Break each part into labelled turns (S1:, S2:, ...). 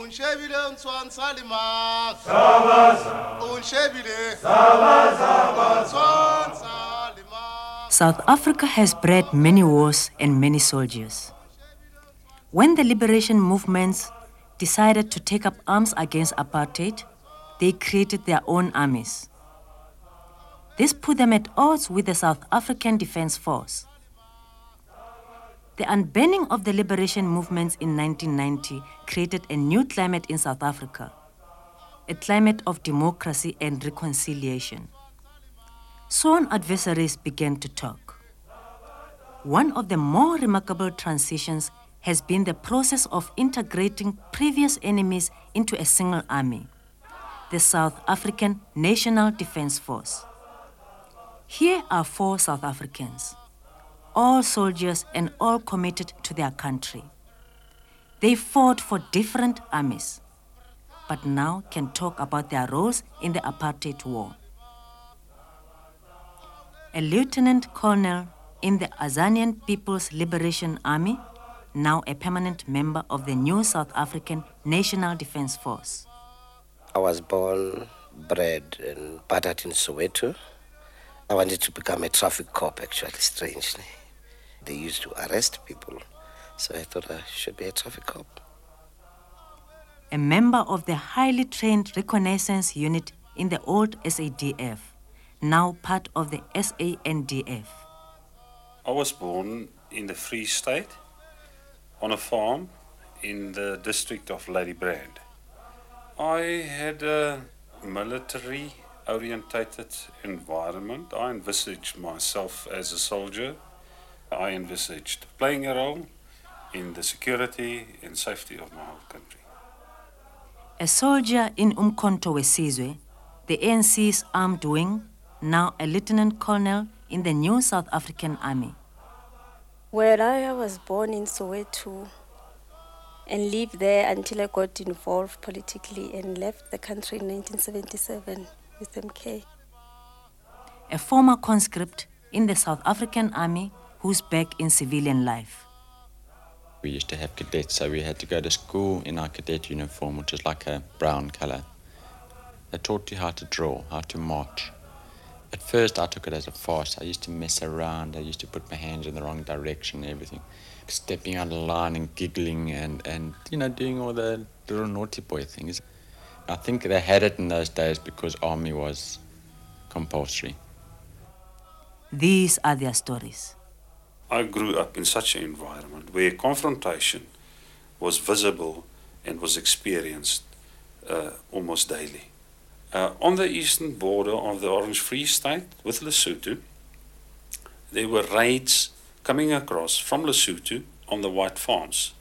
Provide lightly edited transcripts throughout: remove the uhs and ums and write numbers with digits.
S1: South Africa has bred many wars and many soldiers. When the liberation movements decided to take up arms against apartheid, they created their own armies. This put them at odds with the South African Defence Force. The unbanning of the liberation movements in 1990 created a new climate in South Africa, a climate of democracy and reconciliation. Sworn adversaries began to talk. One of the more remarkable transitions has been the process of integrating previous enemies into a single army, the South African National Defence Force. Here are 4 South Africans, all soldiers and all committed to their country. They fought for different armies, but now can talk about their roles in the apartheid war. A lieutenant colonel in the Azanian People's Liberation Army, now a permanent member of the new South African National Defence Force.
S2: I was born, bred, and battered in Soweto. I wanted to become a traffic cop, actually, strangely. They used to arrest people, so I thought I should be a traffic cop.
S1: A member of the highly trained reconnaissance unit in the old SADF, now part of the SANDF.
S3: I was born in the Free State on a farm in the district of Ladybrand. I had a military-orientated environment. I envisaged myself as a soldier. I envisaged playing a role in the security and safety of my whole country.
S1: A soldier in Umkhonto weSizwe, the ANC's armed wing, now a lieutenant colonel in the new South African Army.
S4: Well, I was born in Soweto and lived there until I got involved politically and left the country in 1977 with MK.
S1: A former conscript in the South African Army who's back in civilian life.
S5: We used to have cadets, so we had to go to school in our cadet uniform, which is like a brown color. They taught you how to draw, how to march. At first, I took it as a farce. I used to mess around. I used to put my hands in the wrong direction and everything. Stepping out of line and giggling and doing all the little naughty boy things. I think they had it in those days because army was compulsory.
S1: These are their stories.
S3: I grew up in such an environment where confrontation was visible and was experienced almost daily. On the eastern border of the Orange Free State with Lesotho, there were raids coming across from Lesotho on the white farms,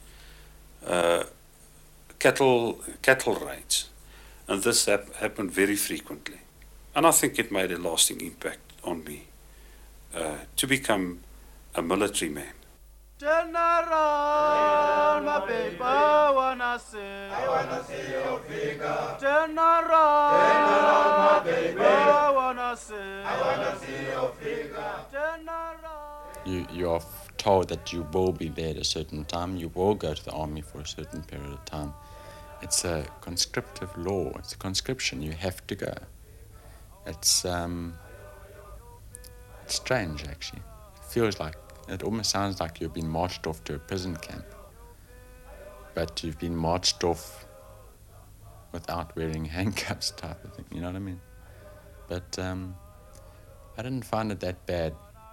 S3: cattle raids, and this happened very frequently. And I think it made a lasting impact on me to become a military man.
S6: General, my baby, I wanna see your figure. General, my baby, I wanna see your figure. General.
S5: You are told that you will be there at a certain time. You will go to the army for a certain period of time. It's a conscriptive law. It's a conscription. You have to go. It's strange, actually. It almost sounds like you've been marched off to a prison camp, but you've been marched off without wearing handcuffs type of thing, you know what I mean? But I didn't find it that bad.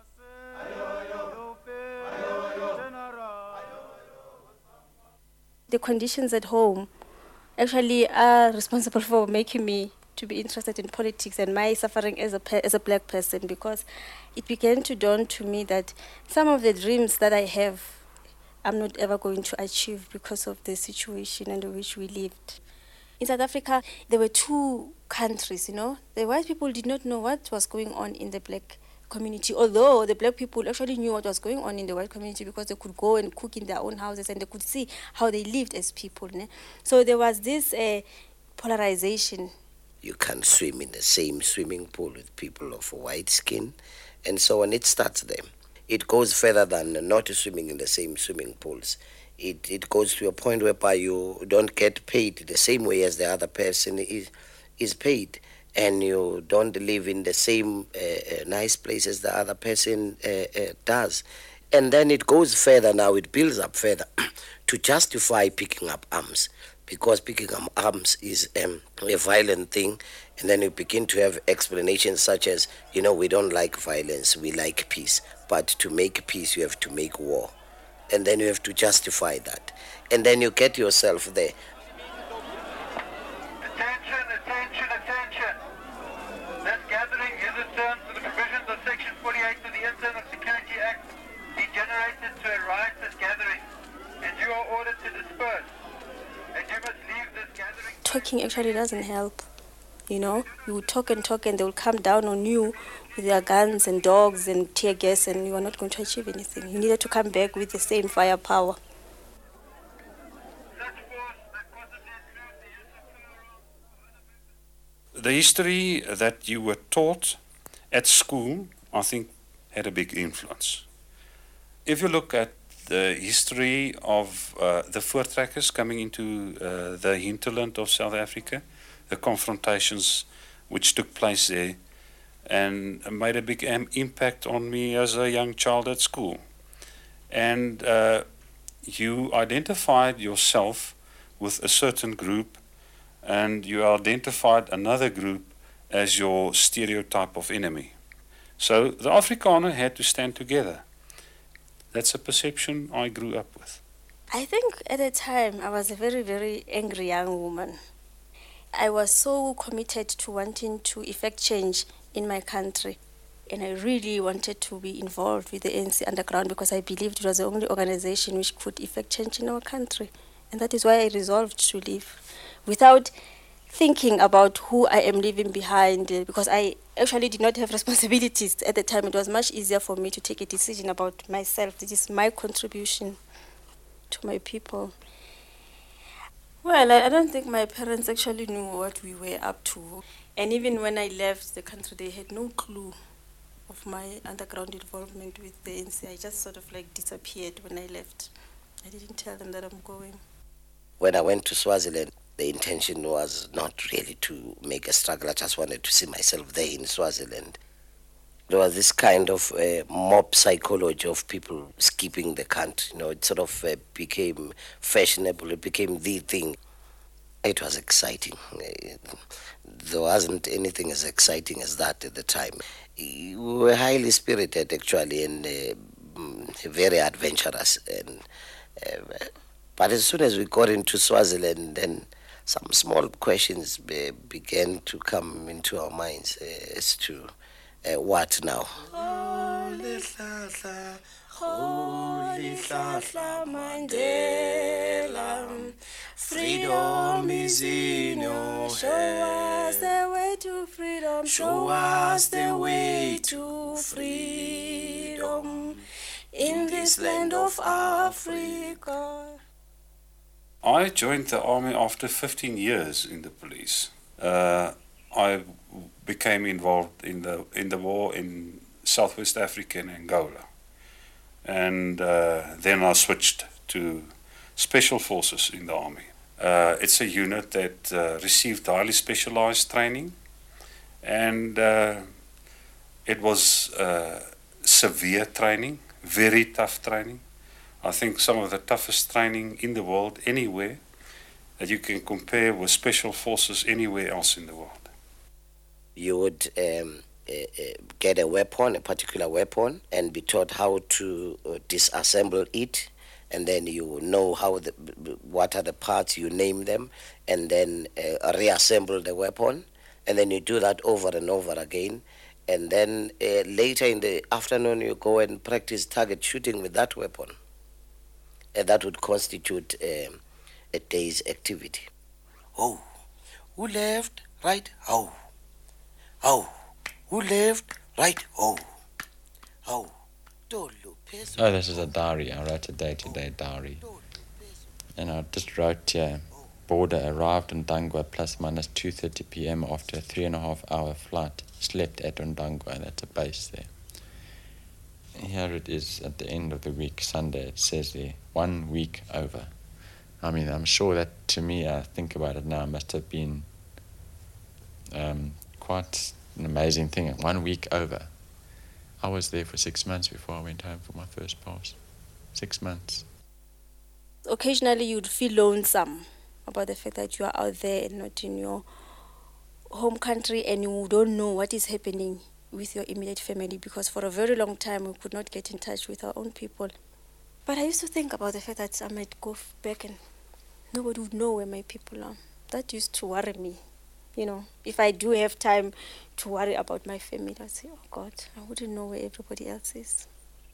S4: The conditions at home actually are responsible for making me to be interested in politics and my suffering as a black person, because it began to dawn to me that some of the dreams that I have, I'm not ever going to achieve because of the situation under which we lived. In South Africa, there were 2 countries, The white people did not know what was going on in the black community, although the black people actually knew what was going on in the white community because they could go and cook in their own houses and they could see how they lived as people. So there was this polarization.
S2: You can't swim in the same swimming pool with people of white skin, and so on. It starts there. It goes further than not swimming in the same swimming pools. it goes to a point whereby you don't get paid the same way as the other person is paid, and you don't live in the same nice place as the other person does. And then it goes further now, it builds up further to justify picking up arms, because picking up arms is a violent thing. And then you begin to have explanations such as, we don't like violence, we like peace. But to make peace, you have to make war. And then you have to justify that. And then you get yourself there.
S6: Attention. This gathering is in terms of the provisions of Section 48 of the Internal Security Act degenerated to a riotous gathering, and you are ordered to disperse, and you must leave this gathering.
S4: Talking actually doesn't help. You talk and they will come down on you with their guns and dogs and tear gas, and you are not going to achieve anything. You needed to come back with the same firepower.
S3: The history that you were taught at school, I think, had a big influence. If you look at the history of the voortrekkers coming into the hinterland of South Africa, the confrontations which took place there, and made a big impact on me as a young child at school. And you identified yourself with a certain group, and you identified another group as your stereotype of enemy. So the Afrikaner had to stand together. That's a perception I grew up with.
S4: I think at the time I was a very, very angry young woman. I was so committed to wanting to effect change in my country, and I really wanted to be involved with the ANC underground because I believed it was the only organization which could effect change in our country. And that is why I resolved to leave without thinking about who I am leaving behind, because I actually did not have responsibilities at the time. It was much easier for me to take a decision about myself. This is my contribution to my people. Well, I don't think my parents actually knew what we were up to. And even when I left the country, they had no clue of my underground involvement with the ANC. I just sort of disappeared when I left. I didn't tell them that I'm going.
S2: When I went to Swaziland, the intention was not really to make a struggle. I just wanted to see myself there in Swaziland. There was this kind of mob psychology of people skipping the country. It sort of became fashionable. It became the thing. It was exciting. There wasn't anything as exciting as that at the time. We were highly spirited, actually, and very adventurous. But as soon as we got into Swaziland, then some small questions began to come into our minds as to what now?
S6: Holy Mandela, freedom is in your hands.
S4: Show us the way to freedom.
S6: Show us the way to freedom in this land of Africa.
S3: I joined the army after 15 years in the police. I became involved in the war in Southwest Africa and Angola. And then I switched to Special Forces in the army. It's a unit that received highly specialized training, and it was severe training, very tough training. I think some of the toughest training in the world anywhere that you can compare with Special Forces anywhere else in the world.
S2: You would get a weapon, a particular weapon, and be taught how to disassemble it, and then you know what are the parts, you name them, and then reassemble the weapon, and then you do that over and over again, and then later in the afternoon you go and practice target shooting with that weapon. And that would constitute a day's activity. Oh, who left? Right? Oh. Oh, who left? Right? Oh. Oh.
S5: This is a diary. I wrote a day-to-day diary. And I just wrote here, border arrived in Ndangwa plus minus 2:30 p.m. after a 3.5-hour flight. Slept at Ndangwa, that's a base there. Here it is at the end of the week, Sunday, it says there, 1 week over. I mean, I'm sure that to me, I think about it now, must have been quite an amazing thing. 1 week over. I was there for 6 months before I went home for my first pass. 6 months.
S4: Occasionally you'd feel lonesome about the fact that you are out there and not in your home country, and you don't know what is happening with your immediate family, because for a very long time we could not get in touch with our own people. But I used to think about the fact that I might go back and nobody would know where my people are. That used to worry me. If I do have time to worry about my family, I'd say, oh God, I wouldn't know where everybody else is.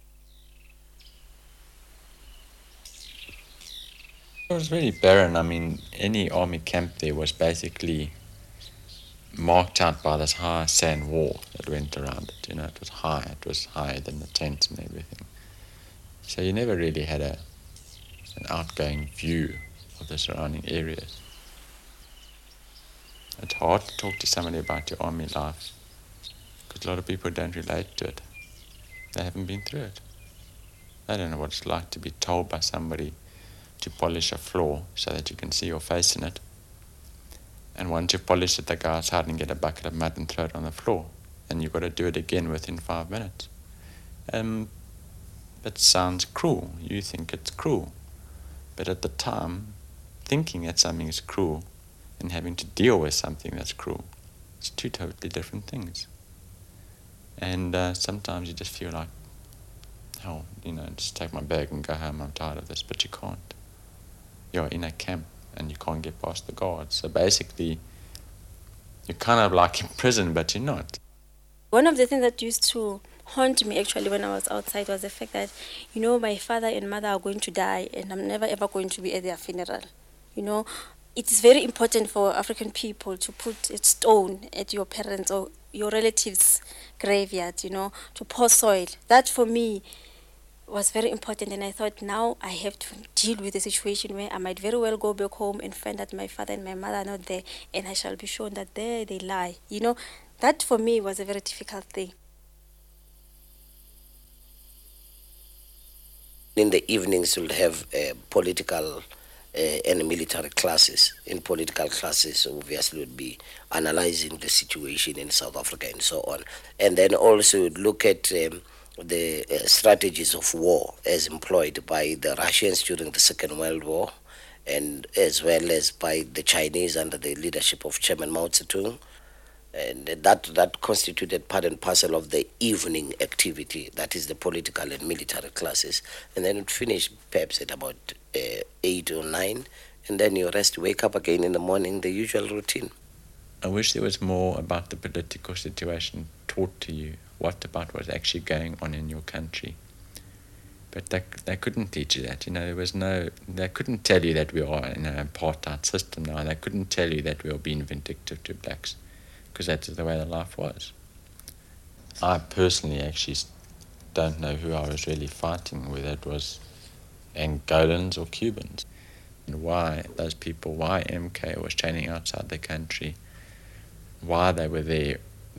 S5: It was really barren. I mean, any army camp there was basically marked out by this high sand wall that went around it. It was high. It was higher than the tent and everything. So you never really had an outgoing view of the surrounding areas. It's hard to talk to somebody about your army life because a lot of people don't relate to it. They haven't been through it. They don't know what it's like to be told by somebody to polish a floor so that you can see your face in it. And once you polish it, they go outside and get a bucket of mud and throw it on the floor. And you've got to do it again within 5 minutes. That sounds cruel. You think it's cruel. But at the time, thinking that something is cruel and having to deal with something that's cruel, it's two totally different things. And sometimes you just feel like, hell, just take my bag and go home, I'm tired of this. But you can't. You're in a camp and you can't get past the guards. So basically, you're kind of like in prison, but you're not.
S4: One of the things that used to haunt me actually when I was outside was the fact that, my father and mother are going to die and I'm never ever going to be at their funeral. It's very important for African people to put a stone at your parents' or your relatives' graveyard, to pour soil. That for me was very important, and I thought now I have to deal with the situation where I might very well go back home and find that my father and my mother are not there, and I shall be shown that there they lie. That for me was a very difficult thing.
S2: In the evenings, we'll have political and military classes. In political classes, obviously, would be analyzing the situation in South Africa and so on. And then also look at the strategies of war as employed by the Russians during the Second World War, and as well as by the Chinese under the leadership of Chairman Mao Zedong. And that constituted part and parcel of the evening activity, that is the political and military classes. And then it finished perhaps at about 8 or 9, and then you rest, wake up again in the morning, the usual routine.
S5: I wish there was more about the political situation taught to you, what about what's actually going on in your country. But they couldn't teach you that, they couldn't tell you that we are in an apartheid system now. They couldn't tell you that we are being vindictive to blacks, because that's the way the life was. I personally actually don't know who I was really fighting, whether it was Angolans or Cubans, and why those people, why MK was training outside the country, why they were there,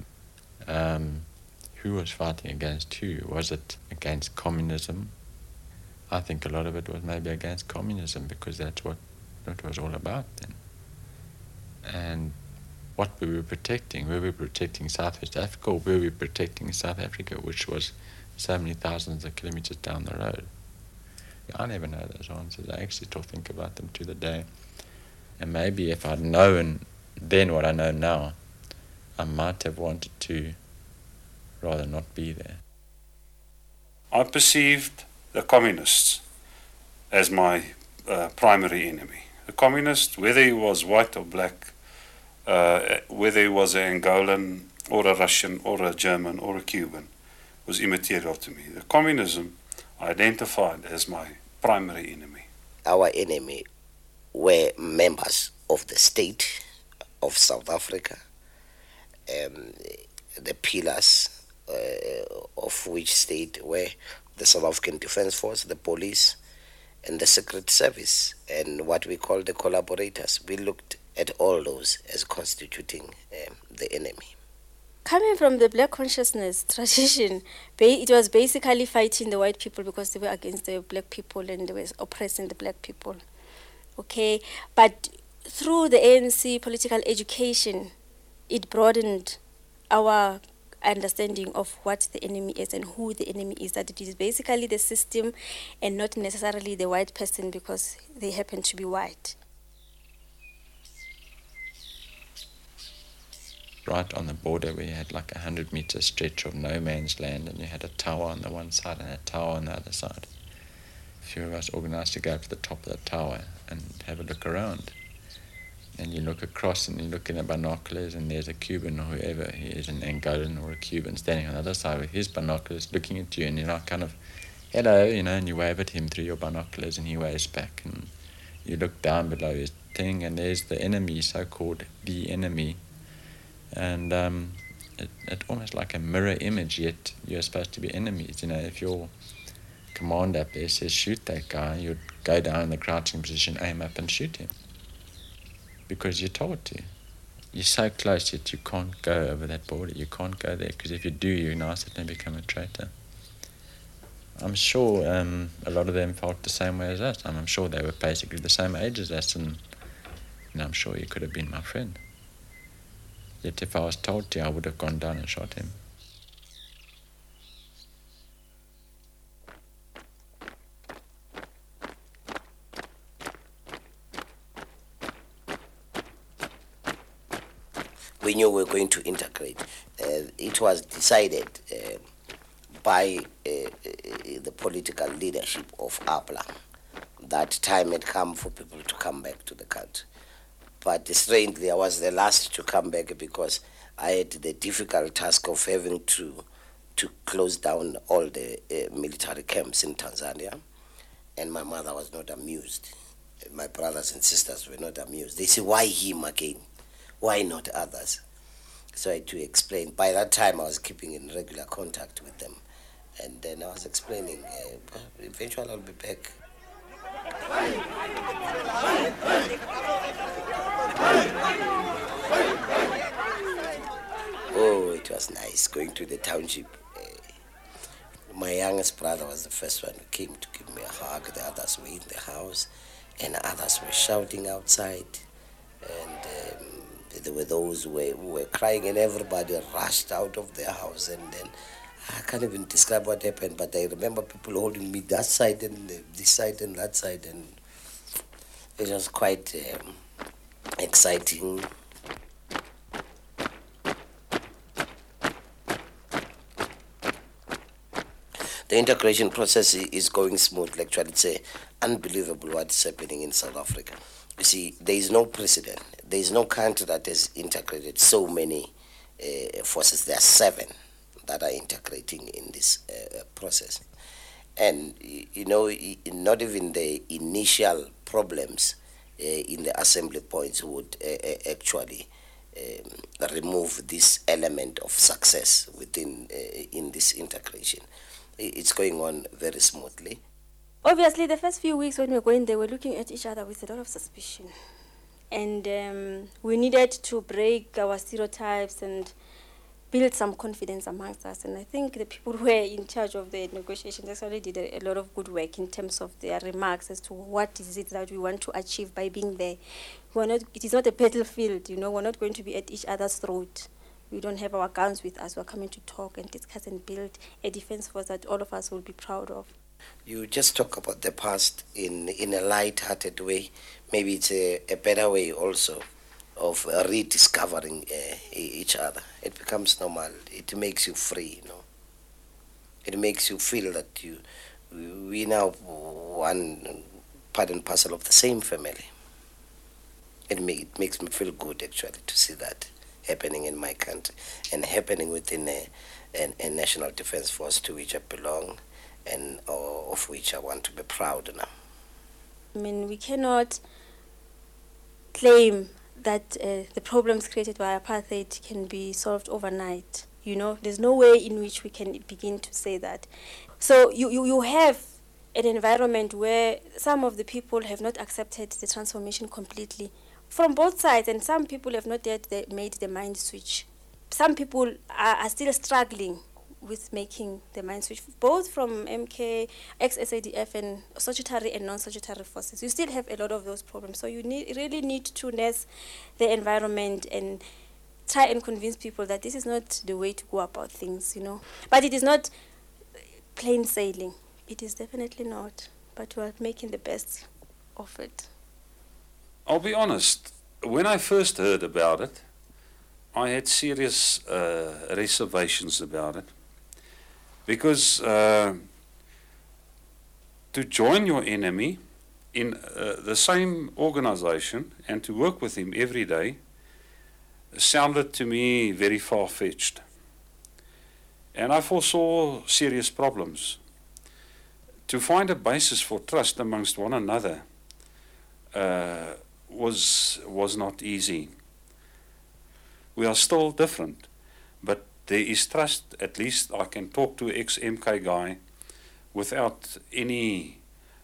S5: who was fighting against who. Was it against communism? I think a lot of it was maybe against communism, because that's what it was all about then. And what were we protecting? Were we protecting Southwest Africa, or were we protecting South Africa, which was so many thousands of kilometers down the road? I never know those answers. I actually still think about them to the day. And maybe if I'd known then what I know now, I might have wanted to rather not be there.
S3: I perceived the communists as my primary enemy. The communist, whether he was white or black, whether he was an Angolan or a Russian or a German or a Cuban, was immaterial to me. The communism I identified as my primary enemy.
S2: Our enemy were members of the state of South Africa, the pillars of which state were the South African Defence Force, the police, and the Secret Service, and what we call the collaborators. We looked at all those as constituting the enemy.
S4: Coming from the black consciousness tradition, it was basically fighting the white people because they were against the black people and they were oppressing the black people. Okay, but through the ANC political education, it broadened our understanding of what the enemy is and who the enemy is, that it is basically the system and not necessarily the white person because they happen to be white.
S5: Right on the border, we had like 100-meter stretch of no man's land, and you had a tower on the one side and a tower on the other side. A few of us organized to go up to the top of the tower and have a look around. And you look across and you look in the binoculars, and there's a Cuban or whoever he is, an Angolan or a Cuban, standing on the other side with his binoculars looking at you, and you're like kind of, hello, and you wave at him through your binoculars and he waves back, and you look down below his thing and there's the enemy, so-called the enemy. And it almost like a mirror image, yet you're supposed to be enemies. If your commander up there says shoot that guy, you'd go down in the crouching position, aim up and shoot him. Because you're told to. You're so close, yet you can't go over that border. You can't go there, because if you do, you're now suddenly become a traitor. I'm sure a lot of them felt the same way as us. I'm sure they were basically the same age as us, and I'm sure he could have been my friend. Yet if I was told to, I would have gone down and shot him.
S2: We knew we were going to integrate. It was decided by the political leadership of APLA that time had come for people to come back to the country. But strangely, I was the last to come back because I had the difficult task of having to close down all the military camps in Tanzania. And my mother was not amused. My brothers and sisters were not amused. They said, why him again? Why not others? So I had to explain. By that time, I was keeping in regular contact with them. And then I was explaining, eventually I'll be back. Oh, it was nice going to the township. My youngest brother was the first one who came to give me a hug. The others were in the house, and others were shouting outside. And there were those who were crying, and everybody rushed out of their house. And then I can't even describe what happened, but I remember people holding me that side and this side and that side, and it was quite exciting. The integration process is going smoothly. Actually, it's unbelievable what is happening in South Africa. You see, there is no precedent. There is no country that has integrated so many forces. There are 7 that are integrating in this process. And, not even the initial problems in the assembly points would actually remove this element of success within in this integration. It's going on very smoothly.
S4: Obviously, the first few weeks when we were going, they were looking at each other with a lot of suspicion. And we needed to break our stereotypes and build some confidence amongst us. And I think the people who were in charge of the negotiations actually did a lot of good work in terms of their remarks as to what is it that we want to achieve by being there. It is not a battlefield, we're not going to be at each other's throat. We don't have our guns with us. We're coming to talk and discuss and build a defense force that all of us will be proud of.
S2: You just talk about the past in a light-hearted way. Maybe it's a better way also of rediscovering each other. It becomes normal. It makes you free, It makes you feel that we now one part and parcel of the same family. It makes me feel good, actually, to see that happening in my country and happening within a national defense force to which I belong and of which I want to be proud now.
S4: I mean, we cannot claim that the problems created by apartheid can be solved overnight. There's no way in which we can begin to say that. So you have an environment where some of the people have not accepted the transformation completely from both sides, and some people have not yet made the mind switch some people are still struggling with making the mind switch, both from MK, ex-SADF, and statutory and non-statutory forces. You still have a lot of those problems. So you really need to nurse the environment and try and convince people that this is not the way to go about things, But it is not plain sailing. It is definitely not. But we are making the best of it.
S3: I'll be honest, when I first heard about it, I had serious reservations about it. Because to join your enemy in the same organization and to work with him every day sounded to me very far-fetched. And I foresaw serious problems. To find a basis for trust amongst one another was not easy. We are still different, but there is trust. At least I can talk to ex-MK guy without any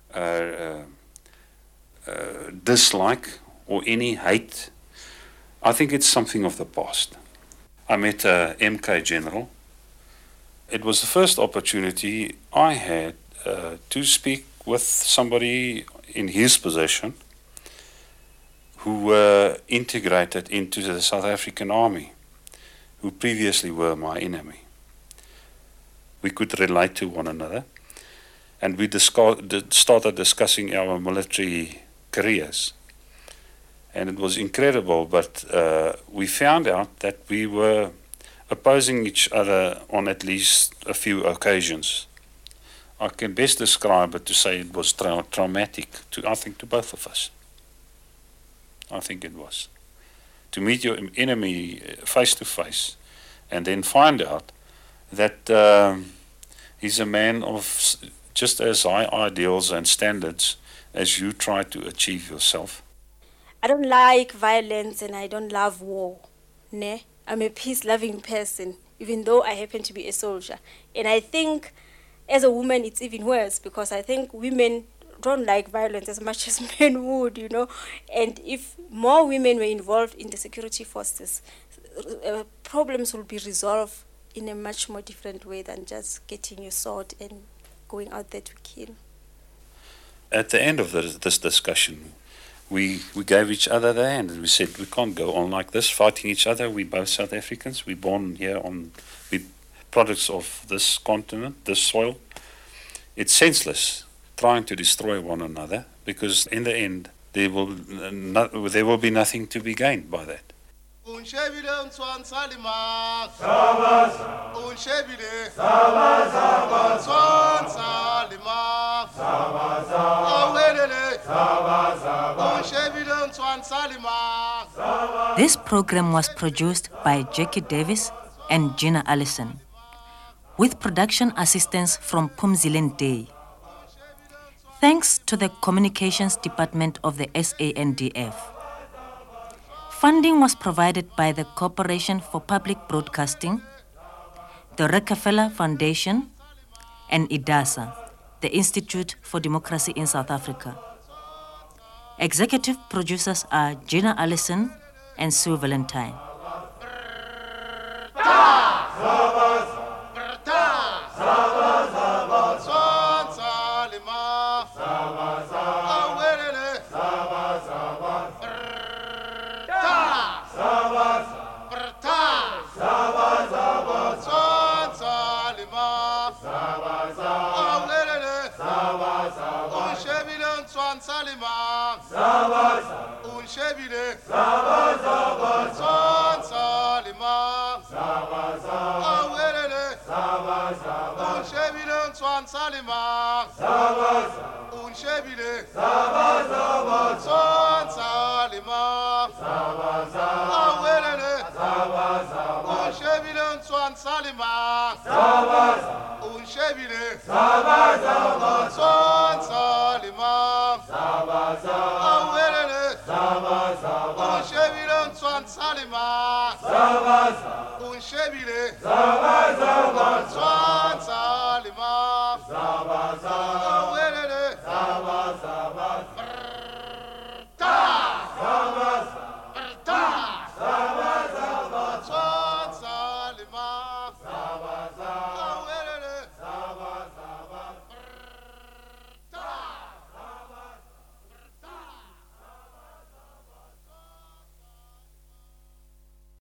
S3: dislike or any hate. I think it's something of the past. I met a MK general. It was the first opportunity I had to speak with somebody in his position who were integrated into the South African Army, who previously were my enemy. We could relate to one another, and we started discussing our military careers. And it was incredible, but we found out that we were opposing each other on at least a few occasions. I can best describe it to say it was traumatic, I think, to both of us. I think it was. To meet your enemy face to face and then find out that he's a man of just as high ideals and standards as you try to achieve yourself.
S4: I don't like violence and I don't love war. Ne? I'm a peace-loving person, even though I happen to be a soldier. And I think as a woman it's even worse, because I think women don't like violence as much as men would, And if more women were involved in the security forces, problems will be resolved in a much more different way than just getting your sword and going out there to kill.
S3: At the end of this discussion, we gave each other the hand and we said, we can't go on like this, fighting each other. We're both South Africans. We're born here we're products of this continent, this soil. It's senseless trying to destroy one another, because in the end there will be nothing to be gained by that.
S1: This program was produced by Jackie Davis and Gina Allison, with production assistance from Pumzilin Day. Thanks to the Communications Department of the SANDF. Funding was provided by the Corporation for Public Broadcasting, the Rockefeller Foundation, and IDASA, the Institute for Democracy in South Africa. Executive producers are Gina Allison and Sue Valentine.
S7: Salima,